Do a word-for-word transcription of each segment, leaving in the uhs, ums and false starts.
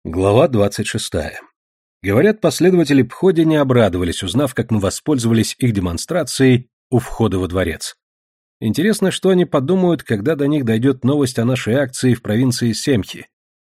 Глава двадцать шестая. Говорят, последователи Пходи не обрадовались, узнав, как мы воспользовались их демонстрацией у входа во дворец. Интересно, что они подумают, когда до них дойдет новость о нашей акции в провинции Семхи.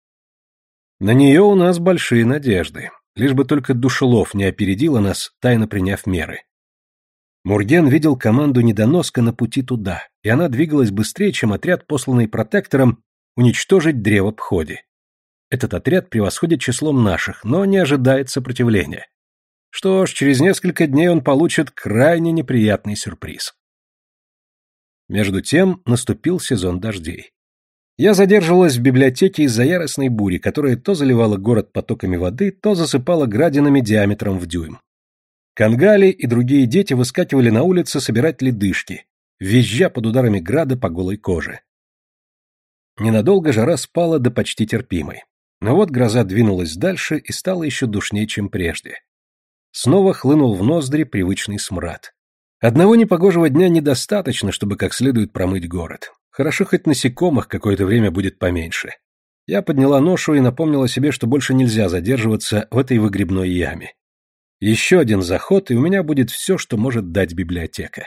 На нее у нас большие надежды, лишь бы только Душелов не опередила нас, тайно приняв меры. Мурген видел команду недоноска на пути туда, и она двигалась быстрее, чем отряд, посланный протектором уничтожить древо Пходи. Этот отряд превосходит числом наших, но не ожидает сопротивления. Что ж, через несколько дней он получит крайне неприятный сюрприз. Между тем наступил сезон дождей. Я задерживалась в библиотеке из-за яростной бури, которая то заливала город потоками воды, то засыпала градинами диаметром в дюйм. Кангали и другие дети выскакивали на улицы собирать ледышки, визжа под ударами града по голой коже. Ненадолго жара спала до почти терпимой. Но вот гроза двинулась дальше и стала еще душнее, чем прежде. Снова хлынул в ноздри привычный смрад. Одного непогожего дня недостаточно, чтобы как следует промыть город. Хорошо, хоть насекомых какое-то время будет поменьше. Я подняла ношу и напомнила себе, что больше нельзя задерживаться в этой выгребной яме. Еще один заход, и у меня будет все, что может дать библиотека.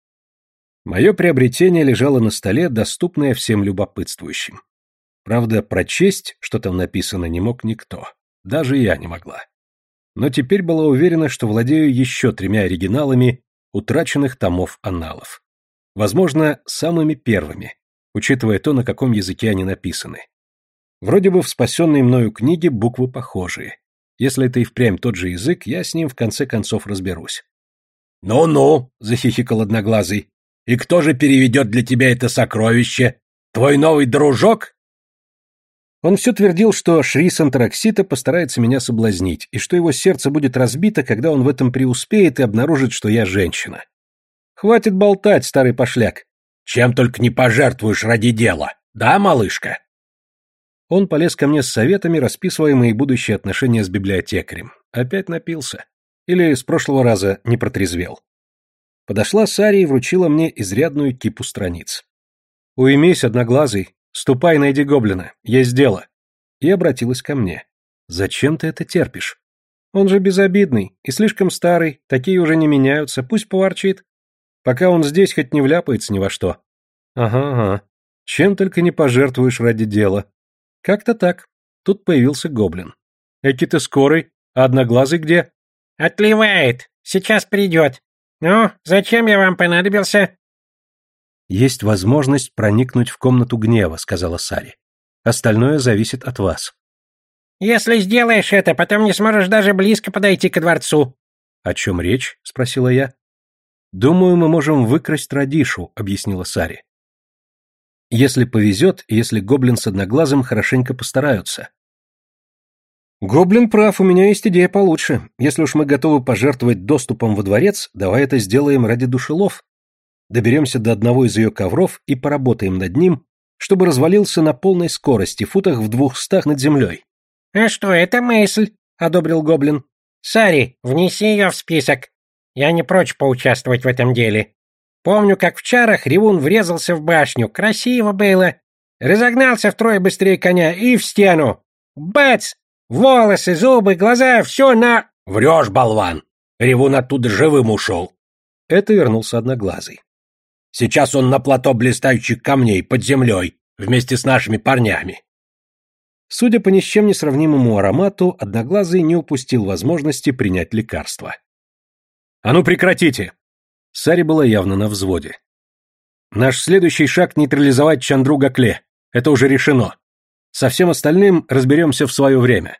Мое приобретение лежало на столе, доступное всем любопытствующим. Правда, прочесть, что там написано, не мог никто. Даже я не могла. Но теперь была уверена, что владею еще тремя оригиналами утраченных томов анналов. Возможно, самыми первыми, учитывая то, на каком языке они написаны. Вроде бы в спасенной мною книге буквы похожие. Если это и впрямь тот же язык, я с ним в конце концов разберусь. «Ну-ну», — захихикал Одноглазый, — «и кто же переведет для тебя это сокровище? Твой новый дружок?» Он все твердил, что Шри Сантраксита постарается меня соблазнить, и что его сердце будет разбито, когда он в этом преуспеет и обнаружит, что я женщина. Хватит болтать, старый пошляк. Чем только не пожертвуешь ради дела, да, малышка? Он полез ко мне с советами, расписывая мои будущие отношения с библиотекарем. Опять напился. Или с прошлого раза не протрезвел. Подошла Сари и вручила мне изрядную кипу страниц. «Уймись, Одноглазый. Ступай, найди гоблина. Есть дело». И обратилась ко мне. «Зачем ты это терпишь? Он же безобидный и слишком старый, такие уже не меняются, пусть поворчит. Пока он здесь, хоть не вляпается ни во что». «Ага, ага. Чем только не пожертвуешь ради дела». Как-то так. Тут появился гоблин. «Эки ты скорый, а Одноглазый где?» «Отливает. Сейчас придет. Ну, зачем я вам понадобился?» «Есть возможность проникнуть в комнату гнева», — сказала Сари. «Остальное зависит от вас». «Если сделаешь это, потом не сможешь даже близко подойти ко дворцу». «О чем речь?» — спросила я. «Думаю, мы можем выкрасть Радишу», — объяснила Сари. «Если повезет, если гоблин с Одноглазым хорошенько постараются». «Гоблин прав, у меня есть идея получше. Если уж мы готовы пожертвовать доступом во дворец, давай это сделаем ради Душелов. Доберемся до одного из ее ковров и поработаем над ним, чтобы развалился на полной скорости, футах в двухстах над землей». «А что, это мысль», — одобрил гоблин. «Сари, внеси ее в список. Я не прочь поучаствовать в этом деле. Помню, как в чарах ревун врезался в башню. Красиво было. Разогнался втрое быстрее коня и в стену. Бац! Волосы, зубы, глаза, все на...» «Врешь, болван! Ревун оттуда живым ушел!» Это вернулся Одноглазый. «Сейчас он на плато блистающих камней под землей, вместе с нашими парнями». Судя по ни с чем не сравнимому аромату, Одноглазый не упустил возможности принять лекарство. «А ну прекратите!» Сари была явно на взводе. «Наш следующий шаг — нейтрализовать Чандру Гакле. Это уже решено. Со всем остальным разберемся в свое время».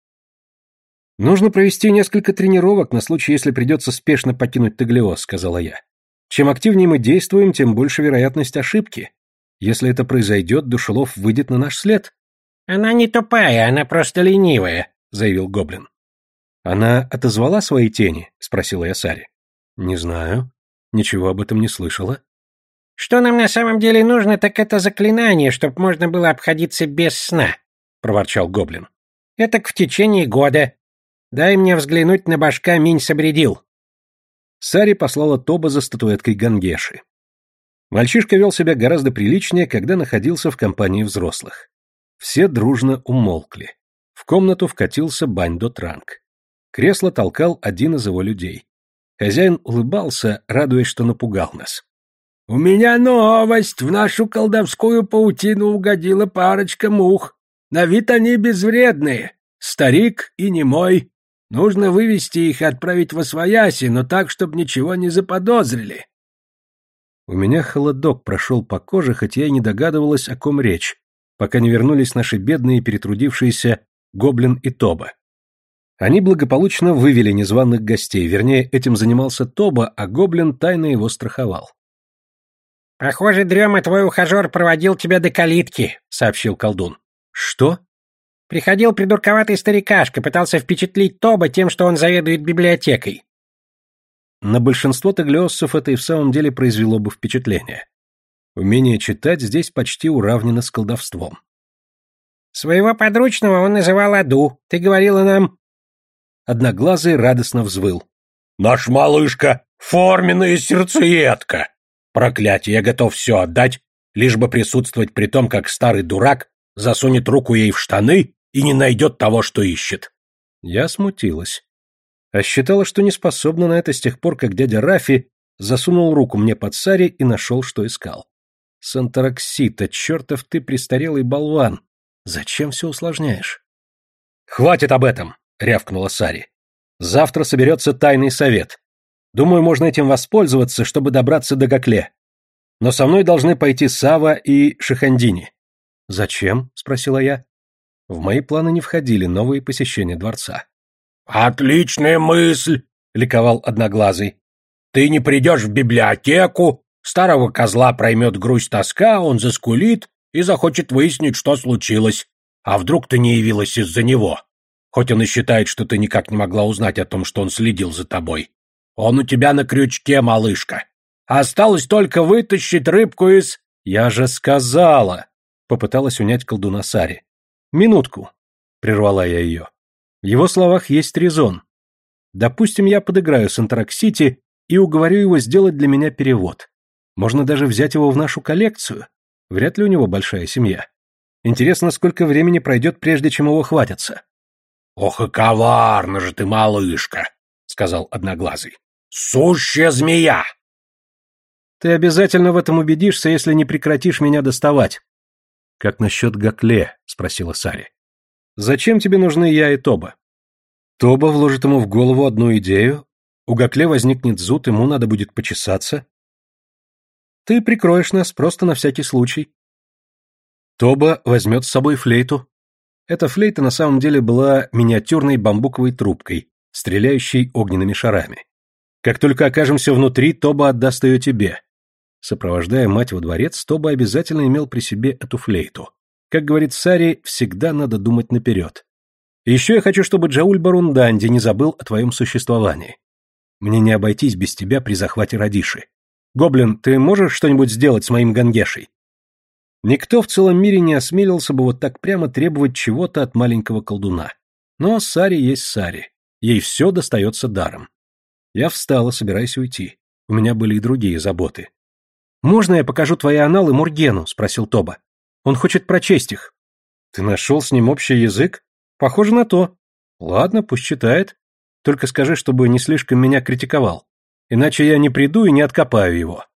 «Нужно провести несколько тренировок на случай, если придется спешно покинуть Таглиоз», — сказала я. «Чем активнее мы действуем, тем больше вероятность ошибки. Если это произойдет, Душелов выйдет на наш след». «Она не тупая, она просто ленивая», — заявил гоблин. «Она отозвала свои тени?» — спросила я Сари. «Не знаю. Ничего об этом не слышала». «Что нам на самом деле нужно, так это заклинание, чтоб можно было обходиться без сна», — проворчал гоблин. «Этак в течение года. Дай мне взглянуть на башка Минь-Сабредил». Сари послала Тоба за статуэткой Гангеши. Мальчишка вел себя гораздо приличнее, когда находился в компании взрослых. Все дружно умолкли. В комнату вкатился Бань-до-Транг. Кресло толкал один из его людей. Хозяин улыбался, радуясь, что напугал нас. «У меня новость! В нашу колдовскую паутину угодила парочка мух. На вид они безвредные. Старик и немой. Нужно вывести их и отправить восвояси, но так, чтобы ничего не заподозрили». У меня холодок прошел по коже, хотя я и не догадывалась, о ком речь, пока не вернулись наши бедные перетрудившиеся Гоблин и Тоба. Они благополучно вывели незваных гостей, вернее, этим занимался Тоба, а Гоблин тайно его страховал. «Похоже, Дрема, твой ухажер проводил тебя до калитки», — сообщил колдун. «Что?» «Приходил придурковатый старикашка, пытался впечатлить Тоба тем, что он заведует библиотекой». На большинство таглиоссов это и в самом деле произвело бы впечатление. Умение читать здесь почти уравнено с колдовством. «Своего подручного он называл Аду. Ты говорила нам...» Одноглазый радостно взвыл. «Наш малышка — форменная сердцеедка! Проклятие, я готов все отдать, лишь бы присутствовать при том, как старый дурак засунет руку ей в штаны и не найдет того, что ищет». Я смутилась. А считала, что не способна на это с тех пор, как дядя Рафи засунул руку мне под сари и нашел, что искал. Сантароксита, чертов ты престарелый болван! Зачем все усложняешь? «Хватит об этом!» — рявкнула Сари. «Завтра соберется тайный совет. Думаю, можно этим воспользоваться, чтобы добраться до Гакле. Но со мной должны пойти Сава и Шихандини». «Зачем?» — спросила я. В мои планы не входили новые посещения дворца. «Отличная мысль!» — ликовал Одноглазый. «Ты не придешь в библиотеку, старого козла проймет грусть-тоска, он заскулит и захочет выяснить, что случилось. А вдруг ты не явилась из-за него? Хоть он и считает, что ты никак не могла узнать о том, что он следил за тобой. Он у тебя на крючке, малышка. Осталось только вытащить рыбку из...» «Я же сказала!» — попыталась унять колдуна Сари. «Минутку!» — прервала я ее. В его словах есть резон. Допустим, я подыграю Сантароксите и уговорю его сделать для меня перевод. Можно даже взять его в нашу коллекцию. Вряд ли у него большая семья. Интересно, сколько времени пройдет, прежде чем его хватятся. «Ох и коварна же ты, малышка!» — сказал Одноглазый. «Сущая змея!» «Ты обязательно в этом убедишься, если не прекратишь меня доставать». «Как насчет Гакле?» — спросила Сари. «Зачем тебе нужны я и Тоба?» Тоба вложит ему в голову одну идею, у Гакле возникнет зуд, ему надо будет почесаться. Ты прикроешь нас просто на всякий случай. Тоба возьмет с собой флейту. Эта флейта на самом деле была миниатюрной бамбуковой трубкой, стреляющей огненными шарами. Как только окажемся внутри, Тоба отдаст ее тебе. Сопровождая мать во дворец, Тоба обязательно имел при себе эту флейту. Как говорит Сари, всегда надо думать наперед. И еще я хочу, чтобы Джауль Барунданди не забыл о твоем существовании. Мне не обойтись без тебя при захвате Радиши. Гоблин, ты можешь что-нибудь сделать с моим Гангешей? Никто в целом мире не осмелился бы вот так прямо требовать чего-то от маленького колдуна. Но Сари есть Сари. Ей все достается даром. Я встала, собираясь уйти. У меня были и другие заботы. «Можно я покажу твои аналы Мургену?» — спросил Тоба. «Он хочет прочесть их». «Ты нашел с ним общий язык? Похоже на то. Ладно, пусть читает. Только скажи, чтобы не слишком меня критиковал. Иначе я не приду и не откопаю его».